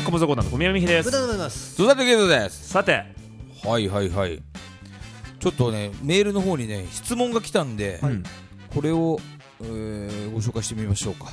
小細コーナーの小宮美秀です。 豚でございます。 戸田ゲートです。 さて、 はいはいはい。ちょっとねメールの方にね質問が来たんで、 はい、 これを、ご紹介してみましょうか。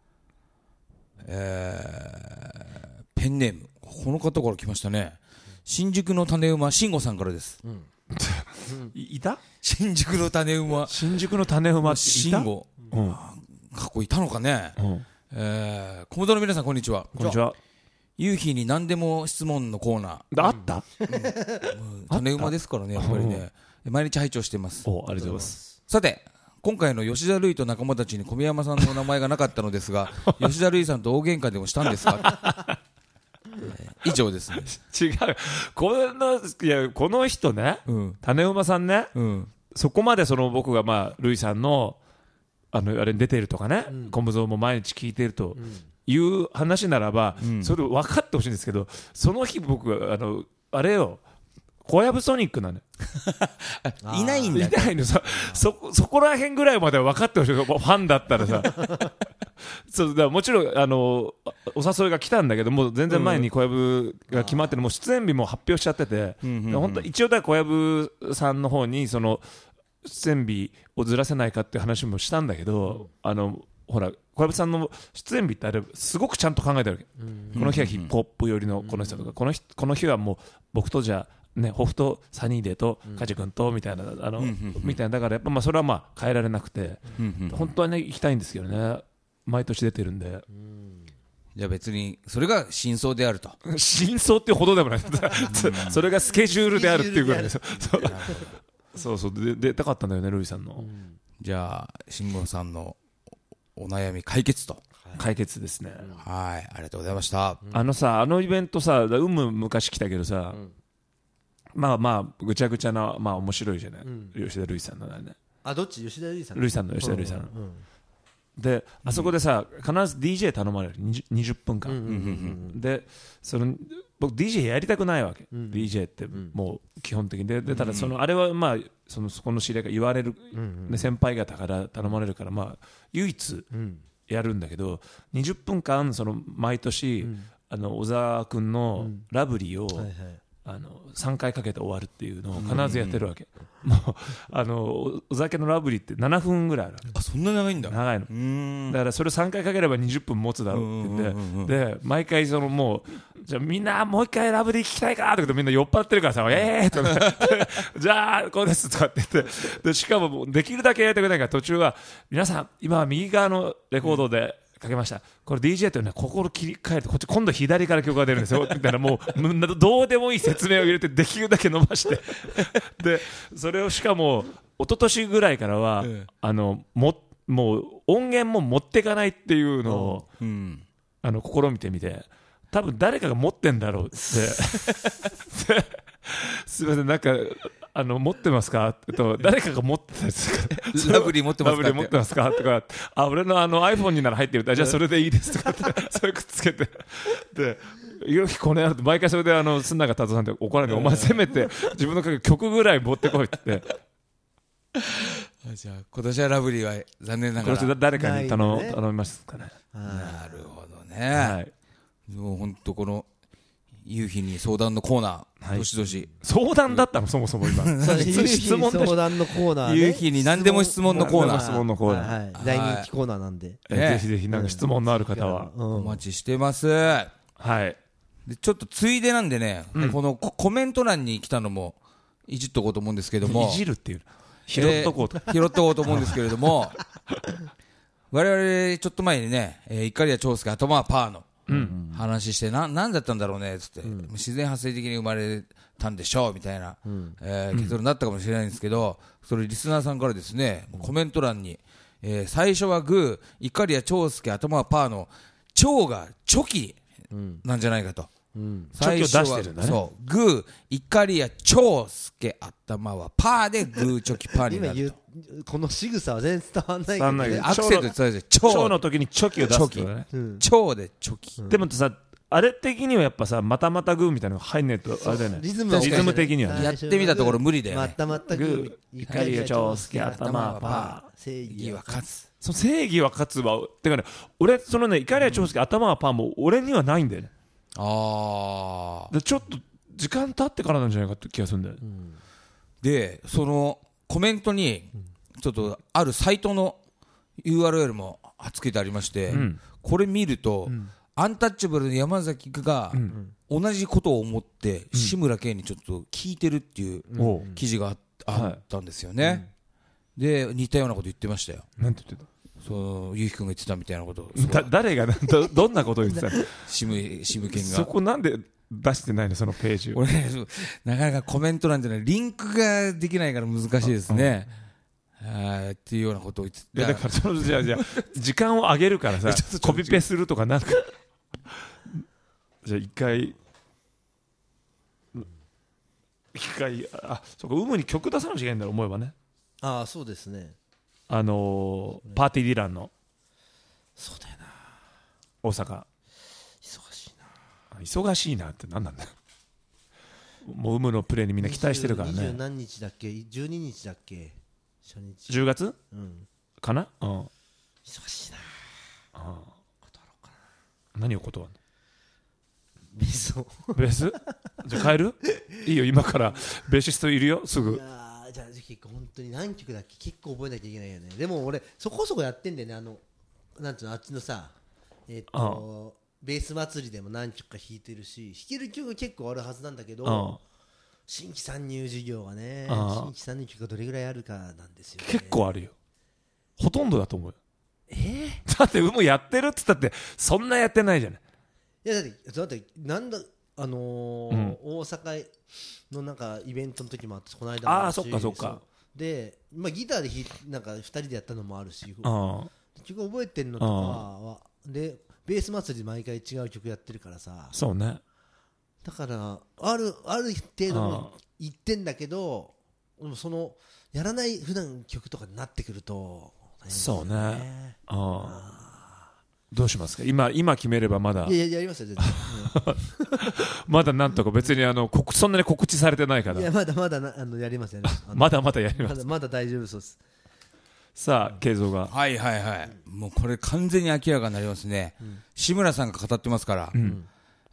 ペンネームこの方から来ましたね。新宿の種馬慎吾さんからです。 いた？ 新宿の種馬新宿の種馬っていた？ 慎吾、過去いたのかね。コモドの皆さんこんにちは。 こんにちは。 夕日に何でも質問のコーナーあった？ 種馬ですからね、やっぱりね。毎日拝聴してます。 ありがとうございます。 さて、今回の吉田類と仲間たちに小宮山さんの名前がなかったのですが吉田類さんと大喧嘩でもしたんですか？以上ですね。 違う、この人ね、種馬さんね、そこまで僕が類さんのあれに出てるとかね、コムゾーも毎日聞いてるという話ならば、それ分かってほしいんですけど、その日僕あれよ、小籔ソニックなのいないんだ。 いないのさ、そこら辺ぐらいまでは分かってほしい。ファンだったらさそうだ、もちろんお誘いが来たんだけど、もう全然前に小籔が決まってる、もう出演日も発表しちゃってて、本当一応小籔さんの方に出演日をずらせないかっていう話もしたんだけど、ほら小籔さんの出演日ってあれすごくちゃんと考えてるわけ。この日はヒップホップ寄りのこの人とか、この日はもう僕とじゃね、ホフとサニーデーとカジ君とみたいなみたいな、だからやっぱそれは変えられなくて、本当はね行きたいんですけどね、毎年出てるんで。 じゃあ別にそれが真相であると。 真相っていうほどでもないそれがスケジュールであるっていうぐらいです。そう出たかったんだよね、ルイさんの。 じゃあ慎吾さんのお悩み解決と。 解決ですね。 はい、ありがとうございました。 あのイベントさ、昔来たけどさ、ぐちゃぐちゃな、面白いじゃない、吉田類さんのね。 どっち？吉田類さん。 吉田類さん。で、あそこでさ、必ず DJ 頼まれる、20分間。で、僕 DJ やりたくないわけ。DJ ってもう基本的に。で、ただあれはそこの知り合いが言われる、先輩方から頼まれるから、唯一やるんだけど、20分間毎年、小沢君のラブリーを、3回かけて終わるっていうのを必ずやってるわけ。もうお酒のラブリーって7分ぐらいある。 そんな長いんだ。 長いの。だからそれを3回かければ20分持つだろうって言って、で毎回もうじゃあみんなもう一回ラブリー聞きたいかって言うと、みんな酔っ払ってるからさ、とかじゃあこうですとかって言って、でしかもできるだけやってくれないから、途中は皆さん今は右側のレコードでかけました、これ DJ というのは心切り替えて、こっち今度左から曲が出るんですよみたいな、もうどうでもいい説明を入れてできるだけ伸ばしてでそれをしかも一昨年ぐらいからは、もう音源も持っていかないっていうのを、試みてみて、多分誰かが持ってんだろうってすいません、なんか持ってますかと、誰かが持ってたやつラブリー持ってますか、 ラブリー持ってますかとか、俺のiPhone になら入ってるって、じゃあそれでいいですとかってそれくっつけて、でよきこのやると毎回それで須永達夫さんって怒られて、お前せめて自分の曲ぐらい持ってこいって言ってじゃあ今年はラブリーは残念ながら今年誰かに頼みますかね。 なるほどね。もう本当この夕日に相談のコーナー、どしどし。 相談だったの、そもそも今質問相談のコーナー、 夕日に何でも質問のコーナー、大人気コーナーなんで、 ぜひぜひなんか質問のある方はお待ちしてます。 はい。 でちょっとついでなんでね、このコメント欄に来たのもいじっとこうと思うんですけども、 いじるっていう拾っとこうと思うんですけれども我々ちょっと前にね、いかりや長介頭はパーの話して、なんだったんだろうねっつって、自然発生的に生まれたんでしょうみたいな、結論になったかもしれないんですけど、それリスナーさんからですね、コメント欄に、最初はグー、いかりや長介頭はパーの長がチョキなんじゃないかと、 最初はチョキを出してるんだね。 そうグー、いかりや長介頭はパーでグーチョキパーになると。 この仕草は全然伝わんないけど、 アクセントで伝えて長の時にチョキを出すからね。 長でチョキ。 でもさ、あれ的にはやっぱさ、またまたグーみたいなの入んねえとあれだよね。リズム的にはね。 やってみたところ無理だよね。 またまたグー、 いかりや長介頭はパー、正義は勝つ。 正義は勝つわ。てかね、俺いかりや長介頭はパーも俺にはないんだよね。 でちょっと時間経ってからなんじゃないかって気がするんだよ、 でそのコメントにちょっとあるサイトの URL もつけてありまして、これ見ると、アンタッチャブルの山崎が同じことを思って志村けんにちょっと聞いてるっていう記事があったんですよね、で似たようなこと言ってましたよ。 なんて言ってた？ そうゆうきくんが言ってたみたいなこと。 誰がどんなことを言ってたの？ 志村けんが。 そこなんで出してないのそのページ？ 俺なかなかコメントなんてねリンクができないから難しいですね、っていうようなことを言ってだからじゃあ時間を上げるからさコピペするとかなんかじゃあ一回そうか有無に曲出さなきゃいけないんだろ思えばね。 ああそうですね。 パーティーディランのそうだよな。 大阪忙しいなって何なんだよ。もう有無のプレーにみんな期待してるからね。 20何日だっけ12日だっけ初日 10月、かな、 忙しいな。断ろうかな。 何を断るの？ ベースをベースじゃあ変える？いいよ今からベーシストいるよすぐ。 いやじゃあ結構本当に何曲だっけ結構覚えなきゃいけないよね。でも俺そこそこやってんだよね。なんていうのあっちのさベース祭りでも何曲か弾いてるし弾ける曲結構あるはずなんだけど、新規参入事業がね新規参入曲がどれぐらいあるかなんですよね。 結構あるよ。ほとんどだと思うよ。だって有無やってるって言ったってそんなやってないじゃない。 いやだってなんだ大阪のなんかイベントの時もあってこの間もあるし。 そっかで、ギターでなんか2人でやったのもあるし曲覚えてるのとかはでベース祭りで毎回違う曲やってるからさ。 そうね。 だからある程度も言ってんだけどでもそのやらない普段曲とかになってくるとそうね。どうしますか今決めればまだ。 いややりますよ全然まだなんとか別にそんなに告知されてないから。 いやまだやりますよねまだやります。 まだ大丈夫そうです。 さあ慶三がはいもうこれ完全に明らかになりますね、志村さんが語ってますから、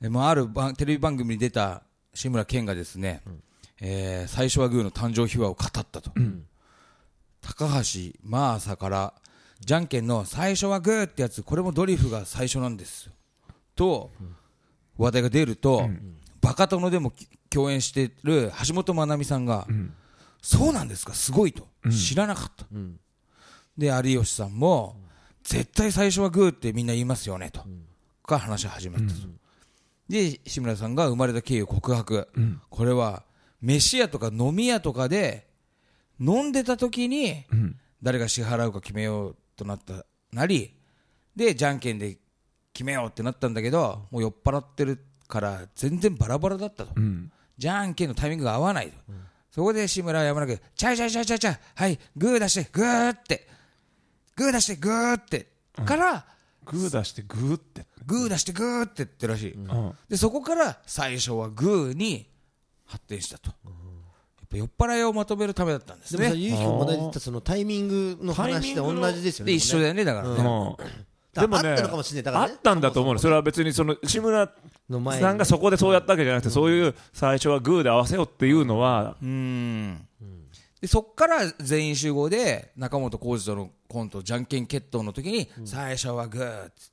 あるテレビ番組に出た志村けんがですね、最初はグーの誕生秘話を語ったと、高橋真麻からじゃんけんの最初はグーってやつこれもドリフが最初なんですと話題が出ると、バカ殿でも共演している橋本まなみさんが、そうなんですかすごいと、知らなかった、で有吉さんも、絶対最初はグーってみんな言いますよねと、から話が始まったと、で志村さんが生まれた経緯を告白、これは飯屋とか飲み屋とかで飲んでた時に、誰が支払うか決めようとなりでじゃんけんで決めようってなったんだけど、もう酔っ払ってるから全然バラバラだったと、じゃんけんのタイミングが合わないと、そこで志村はやむなくちゃいはいグー出してグーってグー出してグーってから、 グー出してグーってグー出してグーって言ってるらしい、でそこから最初はグーに発展したと、やっぱ酔っ払いをまとめるためだったんですね。 でもさゆうきくんも同じ言ったそのタイミングの話と同じですよね。 で一緒だよねだからね、 でもね、 あったのかもしれない。だからね、 あったんだと思うの。それは別にその志村さんがそこでそうやったわけじゃなくて、そういう最初はグーで合わせようっていうのは、 でそっから全員集合で中本浩二とのコントじゃんけん決闘の時に最初はグーっつって、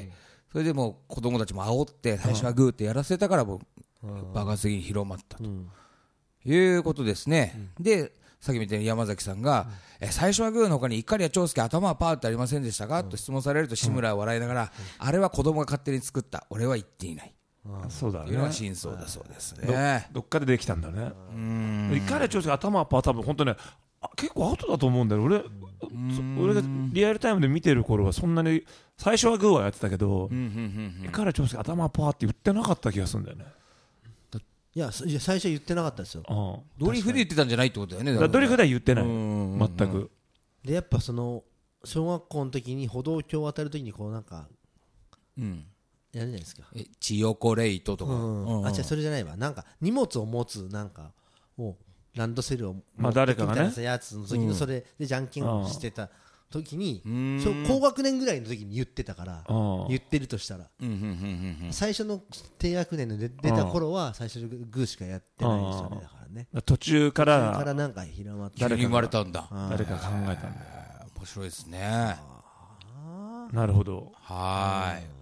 それでもう子供たちも煽って最初はグーってやらせたからもう爆発的に広まったということですね。でさっきみたいに山崎さんが、最初はグーの他にいかりや長介頭はパーってありませんでしたか、と質問されると志村は笑いながら、あれは子供が勝手に作った俺は言っていない、 そうだね、 というのが真相だそうですね。 どっかでできたんだね。いかりや長介頭はパー多分本当ね結構アウトだと思うんだよ。俺がリアルタイムで見てる頃はそんなに最初はグーはやってたけど、いかりや長介頭はパーって言ってなかった気がするんだよね。 いや最初は言ってなかったですよ。 ドリフで言ってたんじゃないってことだよね。 ドリフでは言ってない全く。 でやっぱその小学校の時に歩道橋を渡る時にこうなんかやるじゃないですか。 チヨコレイトとか、 違うそれじゃないわ。なんか荷物を持つなんかをランドセルを誰かがねやつの時のそれでじゃんけんをしてた時に高学年ぐらいの時に言ってたから言ってるとしたら最初の低学年の出た頃は最初のグーしかやってないですよねだからね途中からなんか広まって急に生まれたんだ誰か考えたんだ面白いですねなるほどはい